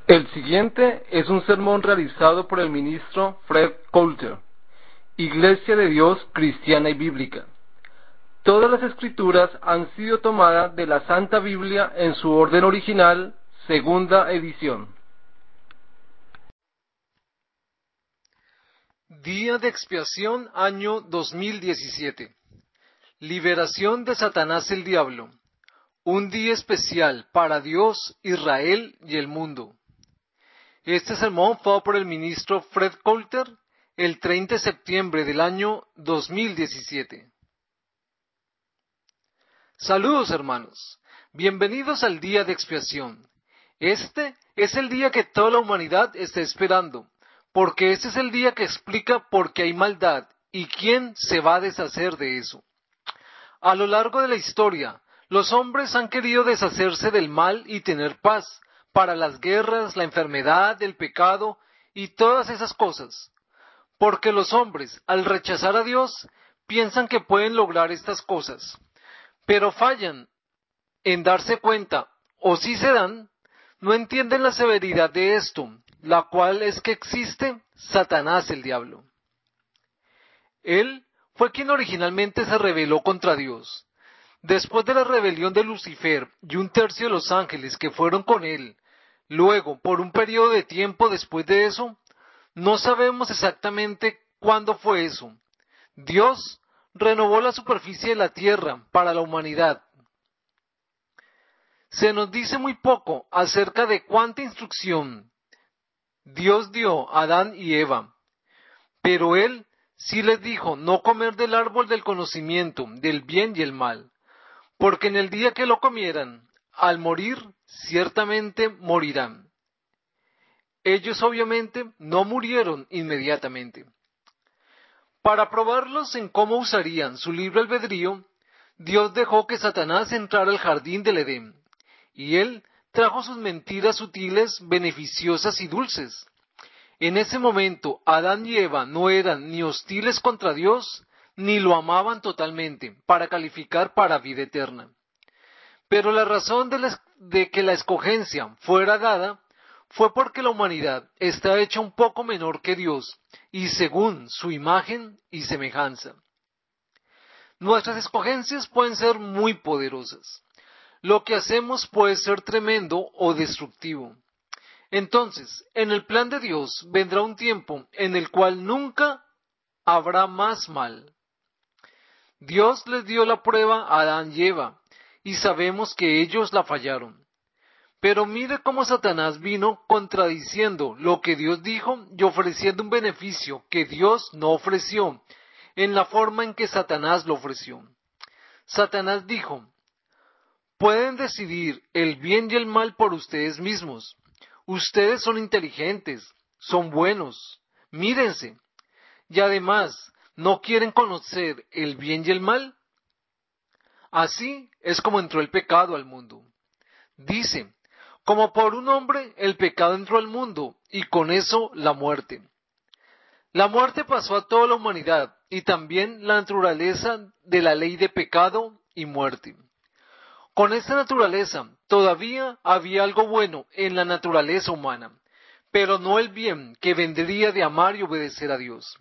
El siguiente es un sermón realizado por el ministro Fred Coulter, Iglesia de Dios Cristiana y Bíblica. Todas las escrituras han sido tomadas de la Santa Biblia en su orden original, segunda edición. Día de expiación, año 2017. Liberación de Satanás el Diablo. Un día especial para Dios, Israel y el mundo. Este sermón fue por el ministro Fred Coulter el 30 de septiembre del año 2017. Saludos, hermanos. Bienvenidos al día de expiación. Este es el día que toda la humanidad está esperando, porque este es el día que explica por qué hay maldad y quién se va a deshacer de eso. A lo largo de la historia, los hombres han querido deshacerse del mal y tener paz para las guerras, la enfermedad, el pecado y todas esas cosas. Porque los hombres, al rechazar a Dios, piensan que pueden lograr estas cosas, pero fallan en darse cuenta, o si se dan, no entienden la severidad de esto, la cual es que existe Satanás el diablo. Él fue quien originalmente se rebeló contra Dios. Después de la rebelión de Lucifer y un tercio de los ángeles que fueron con él, luego, por un periodo de tiempo después de eso, no sabemos exactamente cuándo fue eso. Dios renovó la superficie de la tierra para la humanidad. Se nos dice muy poco acerca de cuánta instrucción Dios dio a Adán y Eva, pero Él sí les dijo no comer del árbol del conocimiento del bien y el mal, porque en el día que lo comieran, al morir, ciertamente morirán. Ellos obviamente no murieron inmediatamente. Para probarlos en cómo usarían su libre albedrío, Dios dejó que Satanás entrara al jardín del Edén, y él trajo sus mentiras sutiles, beneficiosas y dulces. En ese momento, Adán y Eva no eran ni hostiles contra Dios, ni lo amaban totalmente, para calificar para vida eterna. Pero la razón de que la escogencia fuera dada fue porque la humanidad está hecha un poco menor que Dios, y según su imagen y semejanza. Nuestras escogencias pueden ser muy poderosas. Lo que hacemos puede ser tremendo o destructivo. Entonces, en el plan de Dios vendrá un tiempo en el cual nunca habrá más mal. Dios les dio la prueba a Adán y Eva, y sabemos que ellos la fallaron. Pero mire cómo Satanás vino contradiciendo lo que Dios dijo y ofreciendo un beneficio que Dios no ofreció, en la forma en que Satanás lo ofreció. Satanás dijo: pueden decidir el bien y el mal por ustedes mismos. Ustedes son inteligentes, son buenos, mírense. Y además, ¿no quieren conocer el bien y el mal? Así es como entró el pecado al mundo. Dice: como por un hombre el pecado entró al mundo, y con eso la muerte. La muerte pasó a toda la humanidad, y también la naturaleza de la ley de pecado y muerte. Con esta naturaleza todavía había algo bueno en la naturaleza humana, pero no el bien que vendría de amar y obedecer a Dios.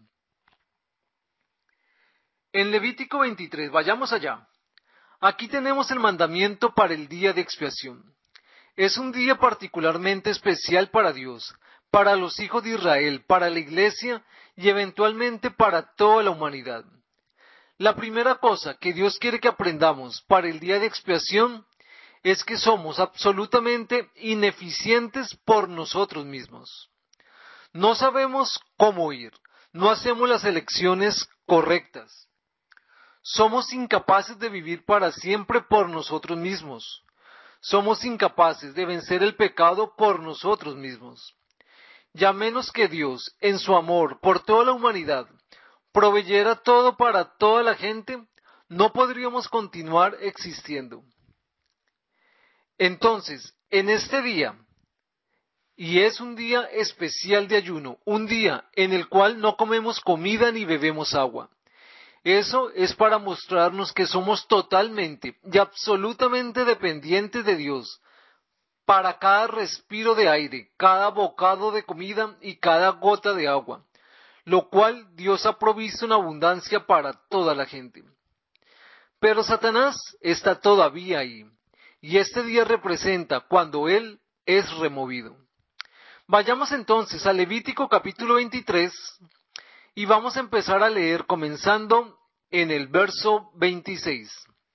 En Levítico 23, vayamos allá. Aquí tenemos el mandamiento para el día de expiación. Es un día particularmente especial para Dios, para los hijos de Israel, para la iglesia y eventualmente para toda la humanidad. La primera cosa que Dios quiere que aprendamos para el día de expiación es que somos absolutamente ineficientes por nosotros mismos. No sabemos cómo ir, no hacemos las elecciones correctas. Somos incapaces de vivir para siempre por nosotros mismos. Somos incapaces de vencer el pecado por nosotros mismos. Y a menos que Dios, en su amor por toda la humanidad, proveyera todo para toda la gente, no podríamos continuar existiendo. Entonces, en este día, y es un día especial de ayuno, un día en el cual no comemos comida ni bebemos agua. Eso es para mostrarnos que somos totalmente y absolutamente dependientes de Dios para cada respiro de aire, cada bocado de comida y cada gota de agua, lo cual Dios ha provisto en abundancia para toda la gente. Pero Satanás está todavía ahí, y este día representa cuando él es removido. Vayamos entonces a Levítico capítulo 23 y vamos a empezar a leer comenzando en el verso 26.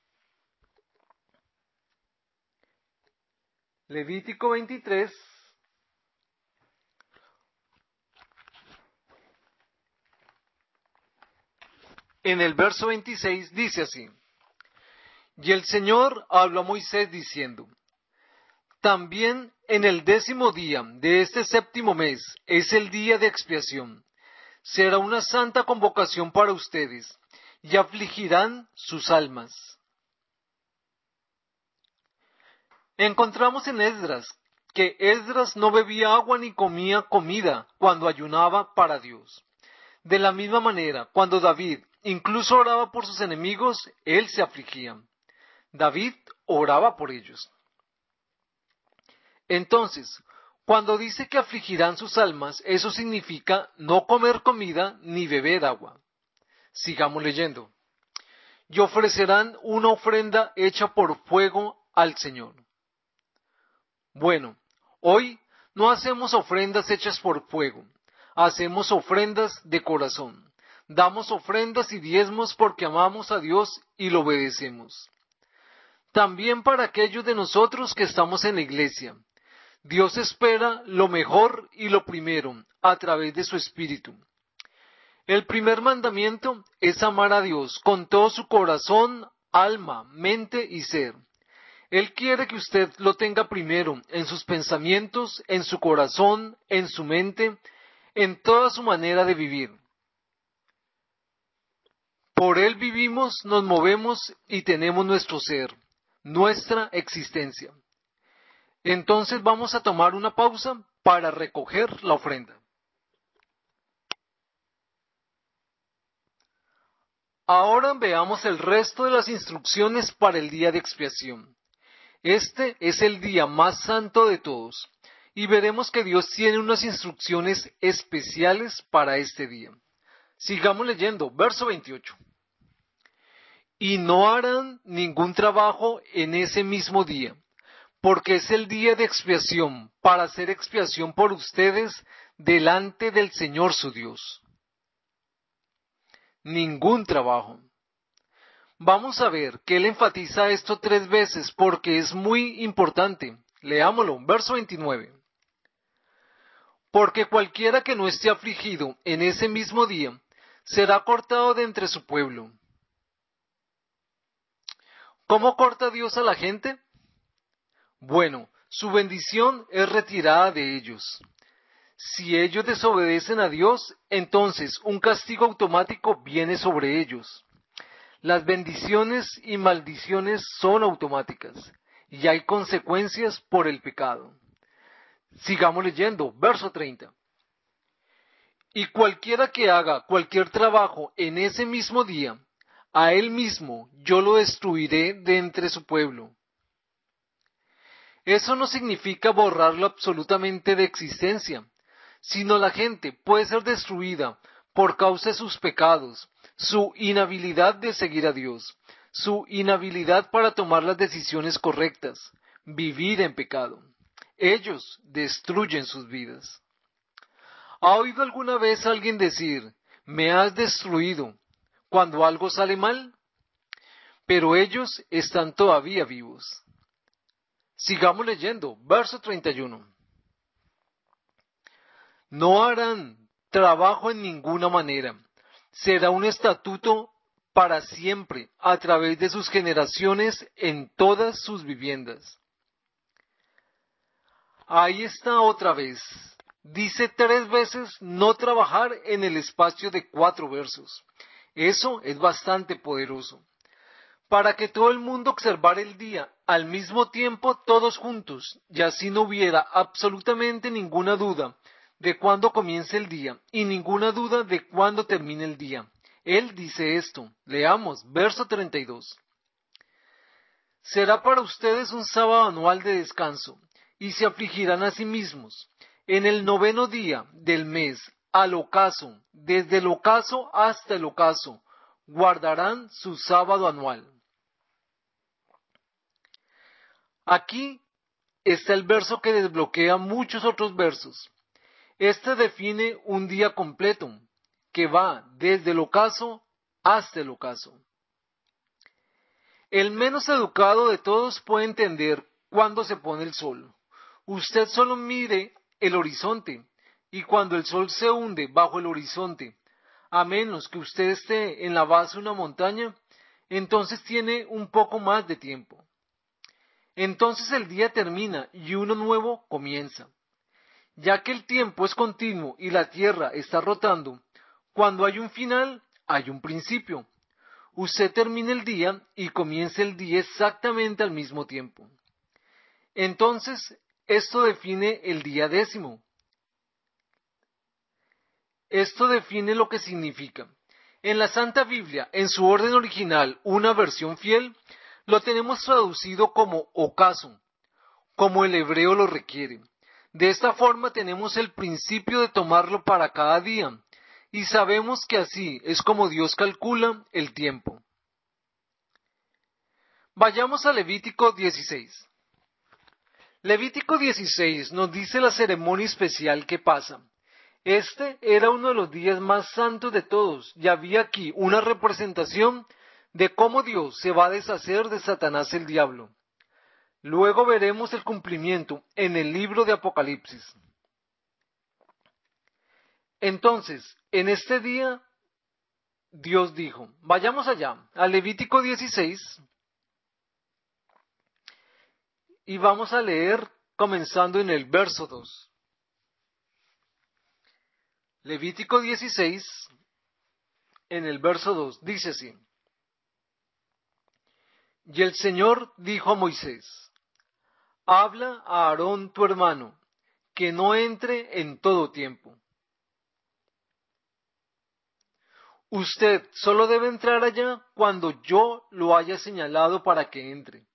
Levítico 23, en el verso 26 dice así: Y el Señor habló a Moisés diciendo: También en el 10º día de este 7º mes es el día de expiación. Será una santa convocación para ustedes, y afligirán sus almas. Encontramos en Esdras que Esdras no bebía agua ni comía comida cuando ayunaba para Dios. De la misma manera, cuando David incluso oraba por sus enemigos, él se afligía. David oraba por ellos. Entonces, cuando dice que afligirán sus almas, eso significa no comer comida ni beber agua. Sigamos leyendo. Y ofrecerán una ofrenda hecha por fuego al Señor. Bueno, hoy no hacemos ofrendas hechas por fuego, hacemos ofrendas de corazón. Damos ofrendas y diezmos porque amamos a Dios y lo obedecemos. También para aquellos de nosotros que estamos en la iglesia, Dios espera lo mejor y lo primero a través de su Espíritu. El primer mandamiento es amar a Dios con todo su corazón, alma, mente y ser. Él quiere que usted lo tenga primero en sus pensamientos, en su corazón, en su mente, en toda su manera de vivir. Por Él vivimos, nos movemos y tenemos nuestro ser, nuestra existencia. Entonces vamos a tomar una pausa para recoger la ofrenda. Ahora veamos el resto de las instrucciones para el día de expiación. Este es el día más santo de todos, y veremos que Dios tiene unas instrucciones especiales para este día. Sigamos leyendo, verso 28. Y no harán ningún trabajo en ese mismo día, porque es el día de expiación, para hacer expiación por ustedes delante del Señor su Dios. Ningún trabajo. Vamos a ver que él enfatiza esto 3 veces porque es muy importante. Leámoslo, verso 29. Porque cualquiera que no esté afligido en ese mismo día será cortado de entre su pueblo. ¿Cómo corta Dios a la gente? Bueno, su bendición es retirada de ellos. Si ellos desobedecen a Dios, entonces un castigo automático viene sobre ellos. Las bendiciones y maldiciones son automáticas y hay consecuencias por el pecado. Sigamos leyendo, verso 30. Y cualquiera que haga cualquier trabajo en ese mismo día, a él mismo yo lo destruiré de entre su pueblo. Eso no significa borrarlo absolutamente de existencia, sino la gente puede ser destruida por causa de sus pecados, su inhabilidad de seguir a Dios, su inhabilidad para tomar las decisiones correctas, vivir en pecado. Ellos destruyen sus vidas. ¿Ha oído alguna vez a alguien decir, me has destruido, cuando algo sale mal? Pero ellos están todavía vivos. Sigamos leyendo, verso 31. No harán trabajo en ninguna manera. Será un estatuto para siempre a través de sus generaciones en todas sus viviendas. Ahí está otra vez. Dice 3 veces no trabajar en el espacio de 4 versos. Eso es bastante poderoso. Para que todo el mundo observara el día al mismo tiempo todos juntos, y así no hubiera absolutamente ninguna duda de cuándo comience el día y ninguna duda de cuándo termine el día. Él dice esto. Leamos, verso 32. Será para ustedes un sábado anual de descanso, y se afligirán a sí mismos. En el 9º día del mes, al ocaso, desde el ocaso hasta el ocaso, guardarán su sábado anual. Aquí está el verso que desbloquea muchos otros versos. Este define un día completo, que va desde el ocaso hasta el ocaso. El menos educado de todos puede entender cuándo se pone el sol. Usted solo mire el horizonte, y cuando el sol se hunde bajo el horizonte, a menos que usted esté en la base de una montaña, entonces tiene un poco más de tiempo. Entonces el día termina y uno nuevo comienza. Ya que el tiempo es continuo y la Tierra está rotando, cuando hay un final, hay un principio. Usted termina el día y comienza el día exactamente al mismo tiempo. Entonces, esto define el día 10º. Esto define lo que significa. En la Santa Biblia, en su orden original, una versión fiel, lo tenemos traducido como ocaso, como el hebreo lo requiere. De esta forma tenemos el principio de tomarlo para cada día, y sabemos que así es como Dios calcula el tiempo. Vayamos a Levítico 16. Levítico 16 nos dice la ceremonia especial que pasa. Este era uno de los días más santos de todos, y había aquí una representación de cómo Dios se va a deshacer de Satanás el diablo. Luego veremos el cumplimiento en el libro de Apocalipsis. Entonces, en este día, Dios dijo, vayamos allá, a Levítico 16, y vamos a leer comenzando en el verso 2. Levítico 16, en el verso 2, dice así. Y el Señor dijo a Moisés, habla a Aarón tu hermano, que no entre en todo tiempo. Usted solo debe entrar allá cuando yo lo haya señalado para que entre.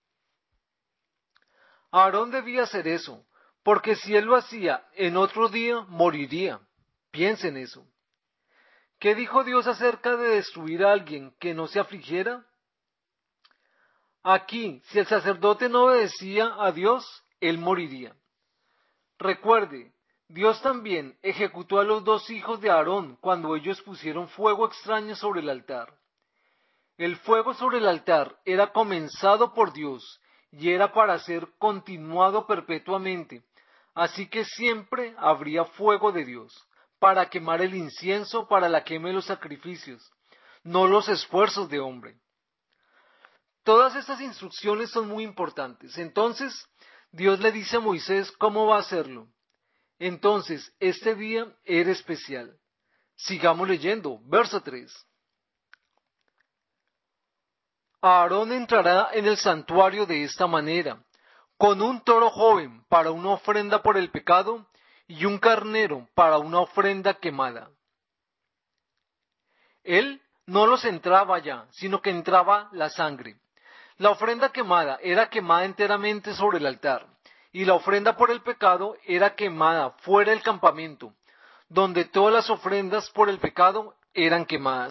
Aarón debía hacer eso, porque si él lo hacía en otro día, moriría. Piensa en eso. ¿Qué dijo Dios acerca de destruir a alguien que no se afligiera? Aquí, si el sacerdote no obedecía a Dios, él moriría. Recuerde, Dios también ejecutó a los 2 hijos de Aarón cuando ellos pusieron fuego extraño sobre el altar. El fuego sobre el altar era comenzado por Dios y era para ser continuado perpetuamente, así que siempre habría fuego de Dios, para quemar el incienso para la quema de los sacrificios, no los esfuerzos de hombre. Todas estas instrucciones son muy importantes. Entonces, Dios le dice a Moisés cómo va a hacerlo. Entonces, este día era especial. Sigamos leyendo, verso 3. Aarón entrará en el santuario de esta manera, con un toro joven para una ofrenda por el pecado y un carnero para una ofrenda quemada. Él no los entraba ya, sino que entraba la sangre. La ofrenda quemada era quemada enteramente sobre el altar, y la ofrenda por el pecado era quemada fuera del campamento, donde todas las ofrendas por el pecado eran quemadas.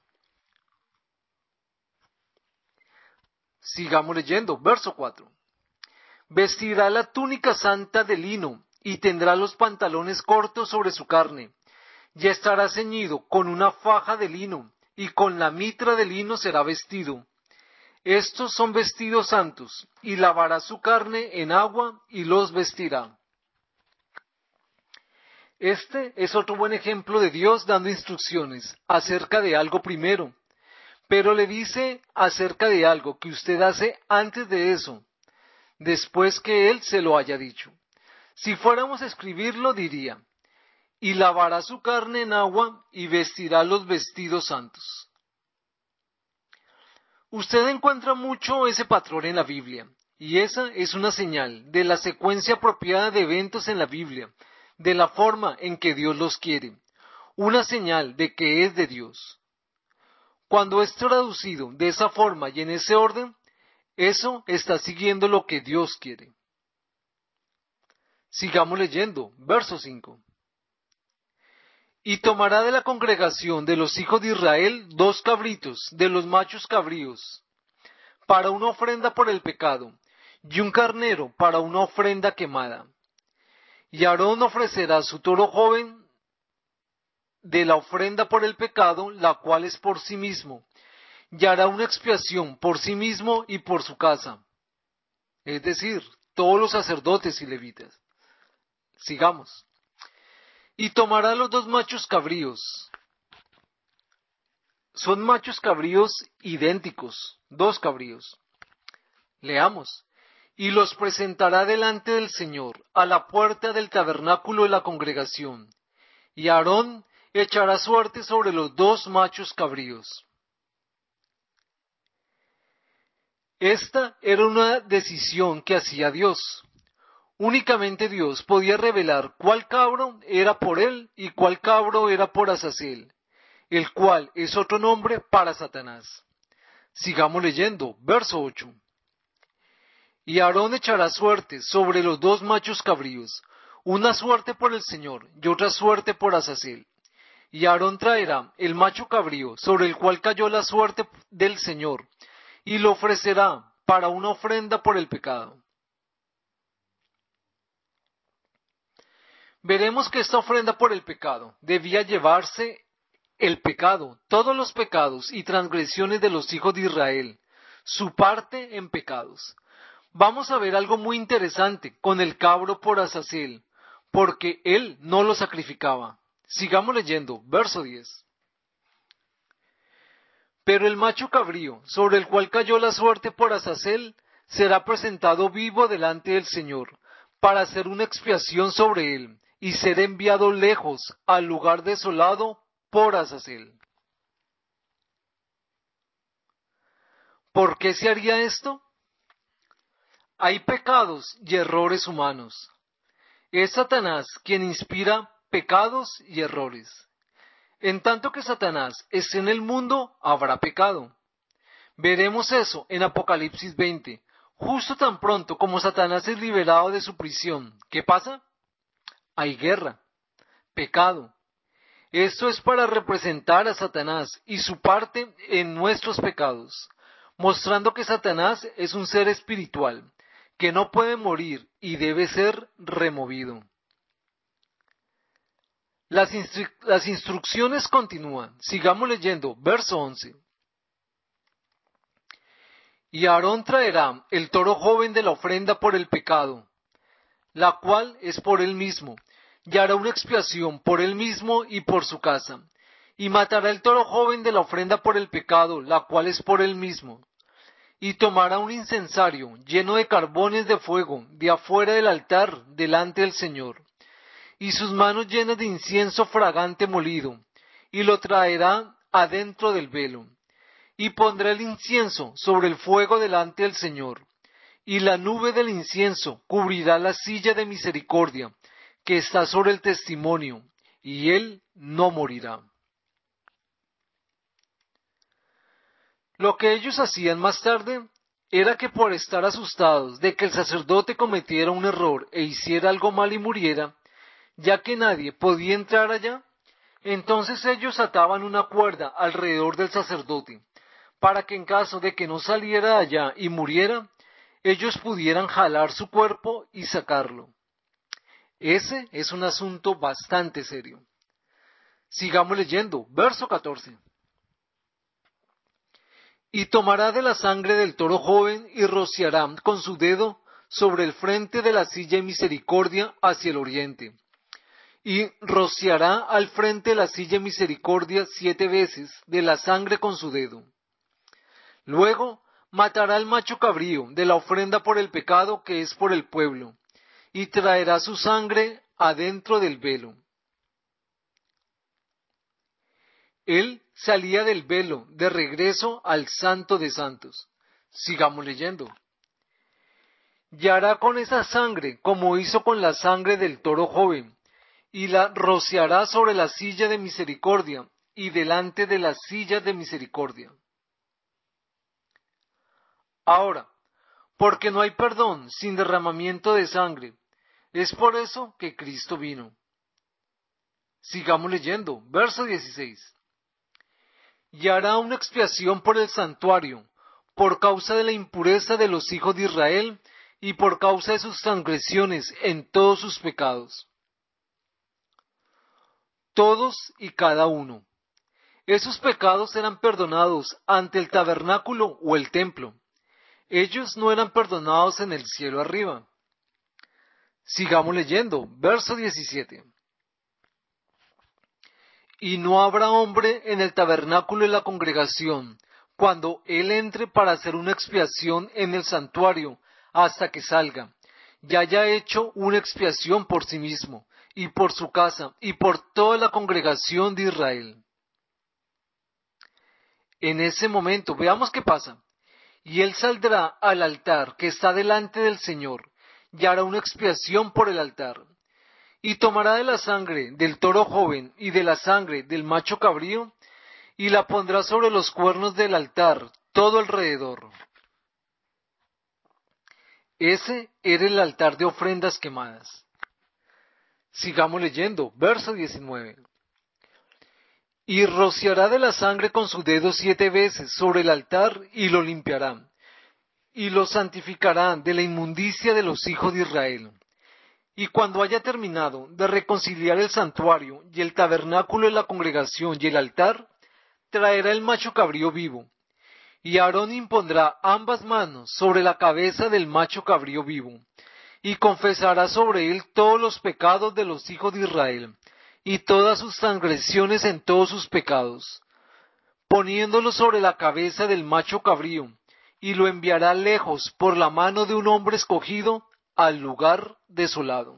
Sigamos leyendo, verso 4. Vestirá la túnica santa de lino, y tendrá los pantalones cortos sobre su carne, y estará ceñido con una faja de lino, y con la mitra de lino será vestido. Estos son vestidos santos, y lavará su carne en agua, y los vestirá. Este es otro buen ejemplo de Dios dando instrucciones acerca de algo primero, pero le dice acerca de algo que usted hace antes de eso, después que Él se lo haya dicho. Si fuéramos a escribirlo, diría, y lavará su carne en agua y vestirá los vestidos santos. Usted encuentra mucho ese patrón en la Biblia, y esa es una señal de la secuencia apropiada de eventos en la Biblia, de la forma en que Dios los quiere, una señal de que es de Dios. Cuando es traducido de esa forma y en ese orden, eso está siguiendo lo que Dios quiere. Sigamos leyendo, verso 5. Y tomará de la congregación de los hijos de Israel 2 cabritos de los machos cabríos, para una ofrenda por el pecado, y un carnero para una ofrenda quemada. Y Aarón ofrecerá su toro joven de la ofrenda por el pecado, la cual es por sí mismo, y hará una expiación por sí mismo y por su casa. Es decir, todos los sacerdotes y levitas. Sigamos. Y tomará los 2 machos cabríos. Son machos cabríos idénticos, 2 cabríos. Leamos. Y los presentará delante del Señor, a la puerta del tabernáculo de la congregación. Y Aarón echará suerte sobre los 2 machos cabríos. Esta era una decisión que hacía Dios. Únicamente Dios podía revelar cuál cabro era por él y cuál cabro era por Azazel, el cual es otro nombre para Satanás. Sigamos leyendo, verso 8. Y Aarón echará suerte sobre los 2 machos cabríos, una suerte por el Señor y otra suerte por Azazel. Y Aarón traerá el macho cabrío sobre el cual cayó la suerte del Señor, y lo ofrecerá para una ofrenda por el pecado. Veremos que esta ofrenda por el pecado debía llevarse el pecado, todos los pecados y transgresiones de los hijos de Israel, su parte en pecados. Vamos a ver algo muy interesante con el cabro por Azazel, porque él no lo sacrificaba. Sigamos leyendo, verso 10. Pero el macho cabrío, sobre el cual cayó la suerte por Azazel, será presentado vivo delante del Señor, para hacer una expiación sobre él, y ser enviado lejos, al lugar desolado, por Azazel. ¿Por qué se haría esto? Hay pecados y errores humanos. Es Satanás quien inspira pecados y errores. En tanto que Satanás esté en el mundo, habrá pecado. Veremos eso en Apocalipsis 20. Justo tan pronto como Satanás es liberado de su prisión, ¿qué pasa? Hay guerra, pecado. Esto es para representar a Satanás y su parte en nuestros pecados, mostrando que Satanás es un ser espiritual, que no puede morir y debe ser removido. Las instrucciones continúan. Sigamos leyendo, verso 11. Y Aarón traerá el toro joven de la ofrenda por el pecado, la cual es por él mismo, y hará una expiación por él mismo y por su casa. Y matará el toro joven de la ofrenda por el pecado, la cual es por él mismo. Y tomará un incensario lleno de carbones de fuego de afuera del altar delante del Señor, y sus manos llenas de incienso fragante molido, y lo traerá adentro del velo. Y pondrá el incienso sobre el fuego delante del Señor, y la nube del incienso cubrirá la silla de misericordia que está sobre el testimonio, y él no morirá. Lo que ellos hacían más tarde era que por estar asustados de que el sacerdote cometiera un error e hiciera algo mal y muriera, ya que nadie podía entrar allá, entonces ellos ataban una cuerda alrededor del sacerdote, para que en caso de que no saliera de allá y muriera, ellos pudieran jalar su cuerpo y sacarlo. Ese es un asunto bastante serio. Sigamos leyendo, verso 14. Y tomará de la sangre del toro joven y rociará con su dedo sobre el frente de la silla de misericordia hacia el oriente. Y rociará al frente de la silla de misericordia 7 veces de la sangre con su dedo. Luego matará al macho cabrío de la ofrenda por el pecado que es por el pueblo, y traerá su sangre adentro del velo. Él salía del velo de regreso al Santo de Santos. Sigamos leyendo. Y hará con esa sangre como hizo con la sangre del toro joven, y la rociará sobre la silla de misericordia y delante de la silla de misericordia. Ahora, porque no hay perdón sin derramamiento de sangre, Es por eso que Cristo vino. Sigamos leyendo, verso 16. Y hará una expiación por el santuario, por causa de la impureza de los hijos de Israel, y por causa de sus transgresiones en todos sus pecados. Todos y cada uno. Esos pecados eran perdonados ante el tabernáculo o el templo. Ellos no eran perdonados en el cielo arriba. Sigamos leyendo, verso 17. Y no habrá hombre en el tabernáculo de la congregación, cuando él entre para hacer una expiación en el santuario, hasta que salga, y haya hecho una expiación por sí mismo, y por su casa, y por toda la congregación de Israel. En ese momento, veamos qué pasa. Y él saldrá al altar que está delante del Señor, y hará una expiación por el altar. Y tomará de la sangre del toro joven y de la sangre del macho cabrío, y la pondrá sobre los cuernos del altar, todo alrededor. Ese era el altar de ofrendas quemadas. Sigamos leyendo, verso 19. Y rociará de la sangre con su dedo 7 veces sobre el altar y lo limpiará, y lo santificará de la inmundicia de los hijos de Israel. Y cuando haya terminado de reconciliar el santuario y el tabernáculo de la congregación y el altar, traerá el macho cabrío vivo, y Aarón impondrá ambas manos sobre la cabeza del macho cabrío vivo, y confesará sobre él todos los pecados de los hijos de Israel, y todas sus transgresiones en todos sus pecados, poniéndolo sobre la cabeza del macho cabrío, y lo enviará lejos por la mano de un hombre escogido al lugar desolado.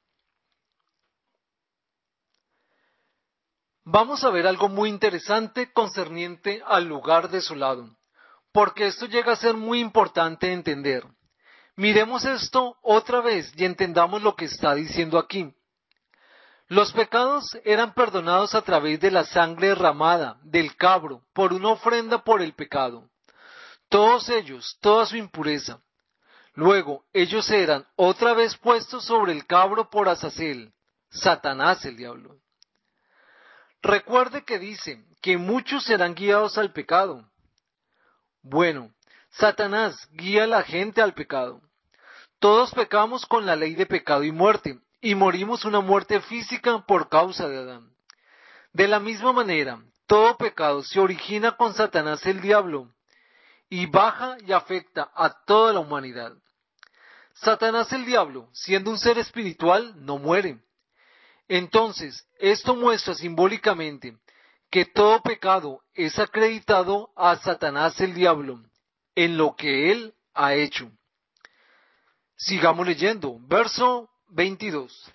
Vamos a ver algo muy interesante concerniente al lugar desolado, porque esto llega a ser muy importante de entender. Miremos esto otra vez y entendamos lo que está diciendo aquí. Los pecados eran perdonados a través de la sangre derramada del cabro por una ofrenda por el pecado. Todos ellos, toda su impureza. Luego, ellos eran otra vez puestos sobre el cabro por Azazel, Satanás el diablo. Recuerde que dice que muchos serán guiados al pecado. Bueno, Satanás guía a la gente al pecado. Todos pecamos con la ley de pecado y muerte, y morimos una muerte física por causa de Adán. De la misma manera, todo pecado se origina con Satanás el diablo, y baja y afecta a toda la humanidad. Satanás el diablo, siendo un ser espiritual, no muere. Entonces, esto muestra simbólicamente que todo pecado es acreditado a Satanás el diablo, en lo que él ha hecho. Sigamos leyendo, verso 22.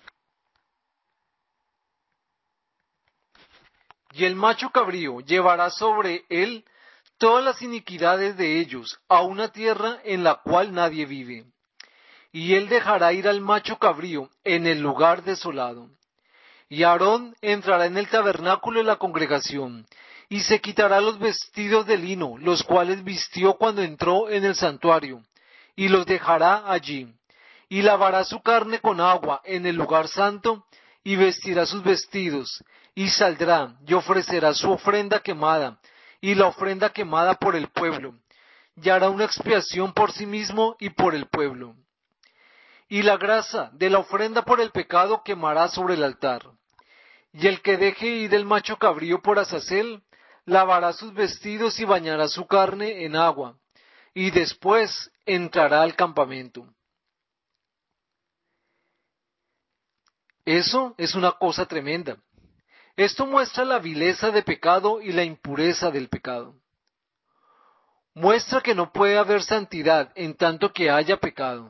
Y el macho cabrío llevará sobre él todas las iniquidades de ellos a una tierra en la cual nadie vive. Y él dejará ir al macho cabrío en el lugar desolado. Y Aarón entrará en el tabernáculo de la congregación, y se quitará los vestidos de lino, los cuales vistió cuando entró en el santuario, y los dejará allí. Y lavará su carne con agua en el lugar santo, y vestirá sus vestidos, y saldrá, y ofrecerá su ofrenda quemada, y la ofrenda quemada por el pueblo, y hará una expiación por sí mismo y por el pueblo. Y la grasa de la ofrenda por el pecado quemará sobre el altar. Y el que deje ir el macho cabrío por Azazel, lavará sus vestidos y bañará su carne en agua, y después entrará al campamento. Eso es una cosa tremenda. Esto muestra la vileza de pecado y la impureza del pecado. Muestra que no puede haber santidad en tanto que haya pecado.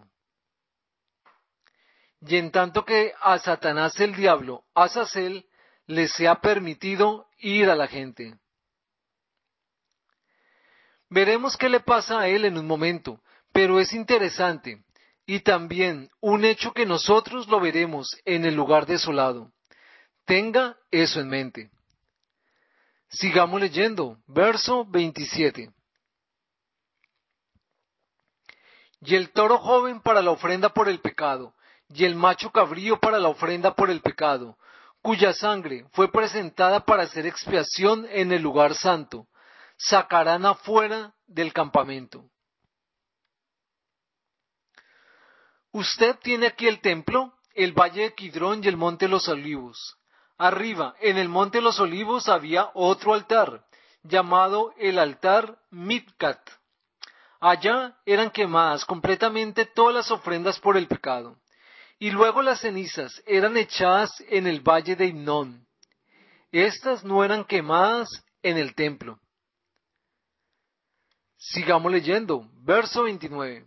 Y en tanto que a Satanás el diablo, a Azazel, le sea permitido ir a la gente. Veremos qué le pasa a él en un momento, pero es interesante, y también un hecho que nosotros lo veremos en el lugar desolado. Tenga eso en mente. Sigamos leyendo, verso 27. Y el toro joven para la ofrenda por el pecado, y el macho cabrío para la ofrenda por el pecado, cuya sangre fue presentada para hacer expiación en el lugar santo, sacarán afuera del campamento. Usted tiene aquí el templo, el valle de Kidrón y el monte de los olivos. Arriba, en el monte de los olivos, había otro altar, llamado el altar Mibcat. Allá eran quemadas completamente todas las ofrendas por el pecado, y luego las cenizas eran echadas en el valle de Hinnom. Estas no eran quemadas en el templo. Sigamos leyendo, verso 29.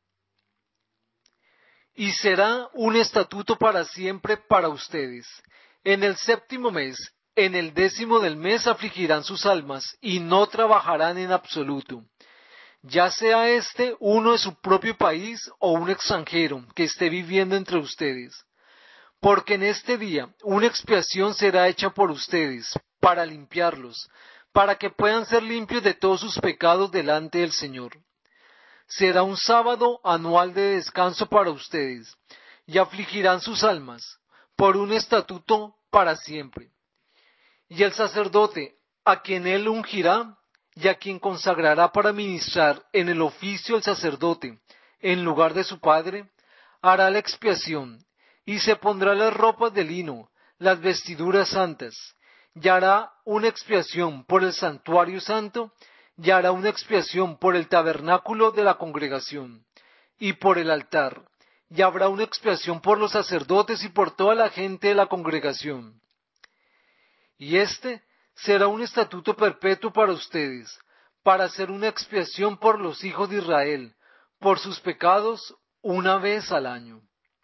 Y será un estatuto para siempre para ustedes. En el 7º mes, en el 10º del mes afligirán sus almas y no trabajarán en absoluto, ya sea uno de su propio país o un extranjero que esté viviendo entre ustedes. Porque en este día una expiación será hecha por ustedes, para limpiarlos, para que puedan ser limpios de todos sus pecados delante del Señor. Será un sábado anual de descanso para ustedes, y afligirán sus almas, por un estatuto para siempre. Y el sacerdote, a quien él ungirá, y a quien consagrará para ministrar en el oficio el sacerdote, en lugar de su padre, hará la expiación, y se pondrá las ropas de lino, las vestiduras santas, y hará una expiación por el santuario santo, y hará una expiación por el tabernáculo de la congregación, y por el altar, y habrá una expiación por los sacerdotes y por toda la gente de la congregación. Y será un estatuto perpetuo para ustedes, para hacer una expiación por los hijos de Israel, por sus pecados, una vez al año.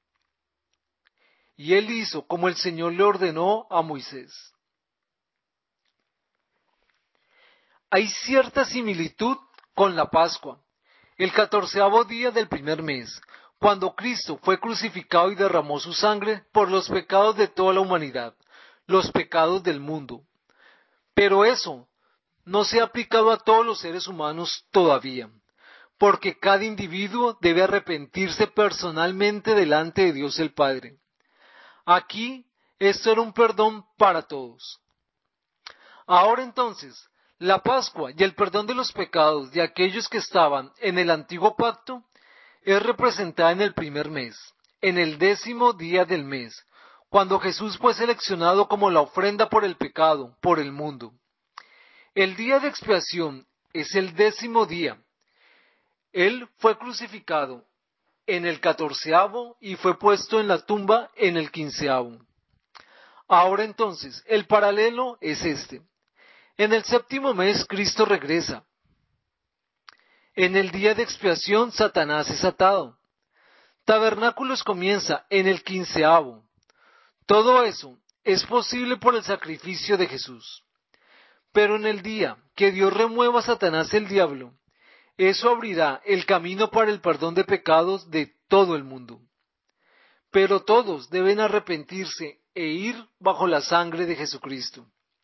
Y él hizo como el Señor le ordenó a Moisés. Hay cierta similitud con la Pascua, el 14º día del primer mes, cuando Cristo fue crucificado y derramó su sangre por los pecados de toda la humanidad, los pecados del mundo. Pero eso no se ha aplicado a todos los seres humanos todavía, porque cada individuo debe arrepentirse personalmente delante de Dios el Padre. Aquí, esto era un perdón para todos. Ahora entonces, la Pascua y el perdón de los pecados de aquellos que estaban en el antiguo pacto es representada en el primer mes, en el 10º día del mes, cuando Jesús fue seleccionado como la ofrenda por el pecado, por el mundo. El día de expiación es el 10º día. Él fue crucificado en el 14º y fue puesto en la tumba en el 15º. Ahora entonces, el paralelo es este. En el 7º mes Cristo regresa. En el día de expiación Satanás es atado. Tabernáculos comienza en el 15º. Todo eso es posible por el sacrificio de Jesús. Pero en el día que Dios remueva a Satanás el diablo, eso abrirá el camino para el perdón de pecados de todo el mundo. Pero todos deben arrepentirse e ir bajo la sangre de Jesucristo.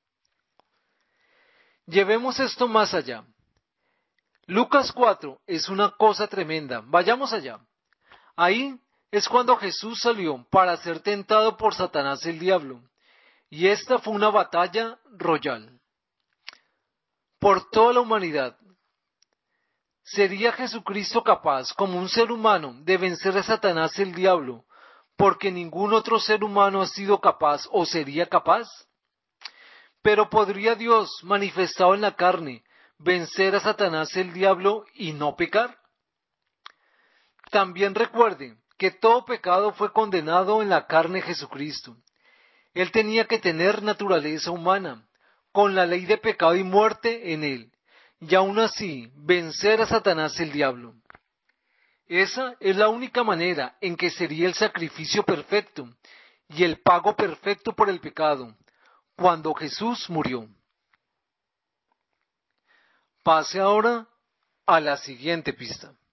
Llevemos esto más allá. Lucas 4 es una cosa tremenda. Vayamos allá. Ahí es cuando Jesús salió para ser tentado por Satanás el diablo. Y esta fue una batalla royal. Por toda la humanidad. ¿Sería Jesucristo capaz, como un ser humano, de vencer a Satanás el diablo, porque ningún otro ser humano ha sido capaz o sería capaz? Pero ¿podría Dios, manifestado en la carne, vencer a Satanás el diablo y no pecar? También recuerde que todo pecado fue condenado en la carne de Jesucristo. Él tenía que tener naturaleza humana, con la ley de pecado y muerte en él, y aún así vencer a Satanás el diablo. Esa es la única manera en que sería el sacrificio perfecto y el pago perfecto por el pecado, cuando Jesús murió. Pase ahora a la siguiente pista.